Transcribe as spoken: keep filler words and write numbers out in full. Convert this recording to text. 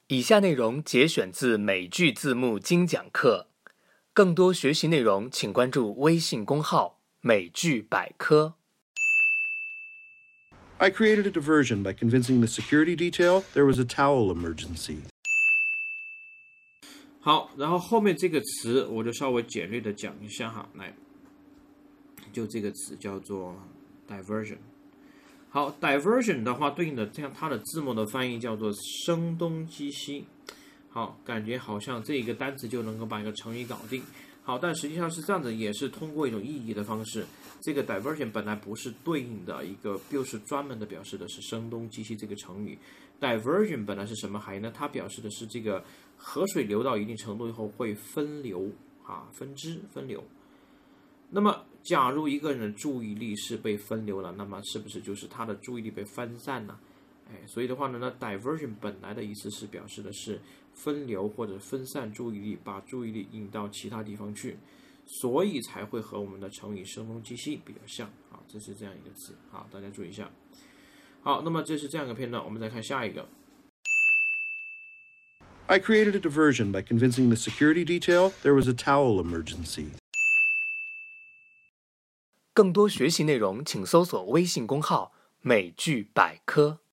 以下内容节选自美剧字幕精讲课，更多学习内容请关注微信公号美剧百科。 I created a diversion by convincing the security detail there was a towel emergency. 好，然后后面这个词我就稍微简略的讲一下哈，来，就这个词叫做 diversion。好 ，diversion 的话，对应的这样它的字幕的翻译叫做声东击西。好，感觉好像这一个单词就能够把一个成语搞定。好，但实际上是这样子，也是通过一种意义的方式。这个 diversion 本来不是对应的一个，就是专门的表示的是声东击西这个成语。diversion 本来是什么含义呢？它表示的是这个河水流到一定程度以后会分流啊，分支分流。那么，假如一个人的注意力是被分流了，那么是不是就是他的注意力被分散呢？哎，所以的话呢，那 diversion 本来的意思是表示的是分流或者分散注意力，把注意力引到其他地方去，所以才会和我们的成语声东击西比较像啊，这是这样一个词，好，大家注意一下。好，那么这是这样一个片段，我们再看下一个。 I created a diversion by convincing the security detail there was a towel emergency. 更多学习内容请搜索微信公号美剧百科。